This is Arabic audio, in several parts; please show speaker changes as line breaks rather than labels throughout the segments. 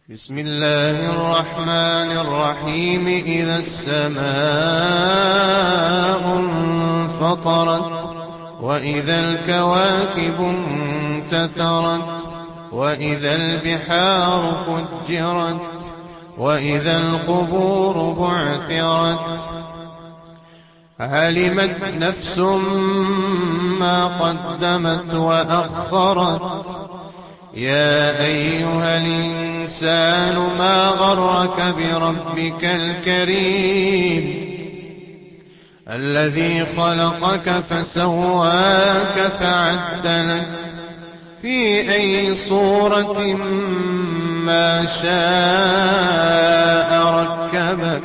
بسم الله الرحمن الرحيم. إذا السماء انفطرت وإذا الكواكب انتثرت وإذا البحار فجرت وإذا القبور بعثرت علمت نفس ما قدمت وأخرت. يا أيها الإنسان ما غرك بربك الكريم الذي خلقك فسواك فعدلك في أي صورة ما شاء ركبك.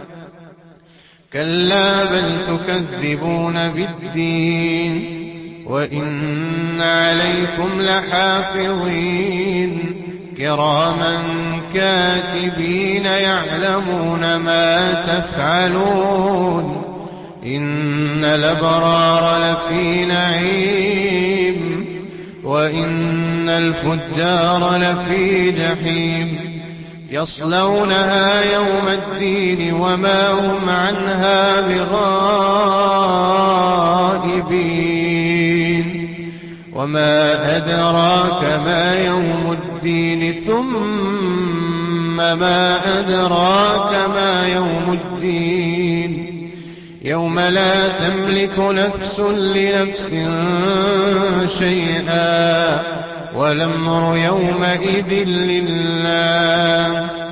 كلا بل تكذبون بالدين وإن عليكم لحافظين كراما كاتبين يعلمون ما تفعلون. إن الأبرار لفي نعيم وإن الفجار لفي جحيم يصلونها يوم الدين وما هم عنها بغائبين. وما أدراك ما يوم الدين ثم ما أدراك ما يوم الدين يوم لا تملك نفس لنفس شيئا والأمر يومئذ لله.